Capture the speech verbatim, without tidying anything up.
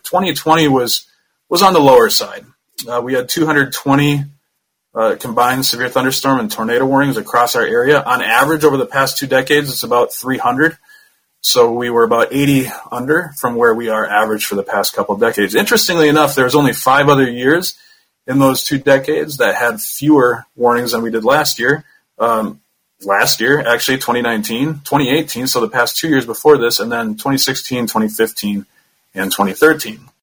twenty twenty was was on the lower side. Uh, we had two hundred twenty uh, combined severe thunderstorm and tornado warnings across our area. On average, over the past two decades, it's about three hundred. So we were about eighty under from where we are average for the past couple of decades. Interestingly enough, there was only five other years in those two decades that had fewer warnings than we did last year. Um, last year, actually, twenty nineteen, twenty eighteen, so the past two years before this, and then twenty sixteen, twenty fifteen, and twenty thirteen.